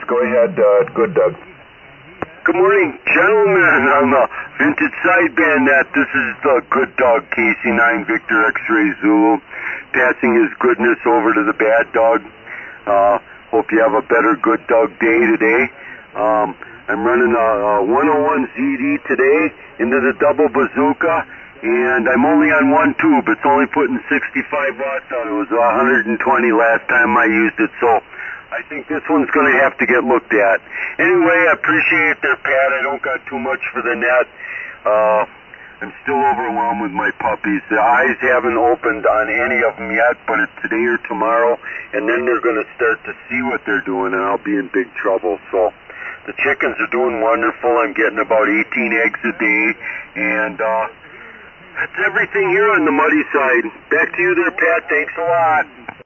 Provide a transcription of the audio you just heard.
Go ahead, Good Doug. Good morning, gentlemen. I'm a vintage sideband that. This is the Good Dog, KC9 Victor X-Ray Zulu, passing his goodness over to the bad dog. Hope you have a better Good Dog day today. I'm running a 101 ZD today into the double bazooka, and I'm only on one tube. It's only putting 65 watts out. It was 120 last time I used it, so I think this one's going to have to get looked at. Anyway, I appreciate their Pat. I don't got too much for the net. I'm still overwhelmed with my puppies. The eyes haven't opened on any of them yet, but it's today or tomorrow, and then they're going to start to see what they're doing, and I'll be in big trouble. So the chickens are doing wonderful. I'm getting about 18 eggs a day, and that's everything here on the Muddy side. Back to you there, Pat. Thanks a lot.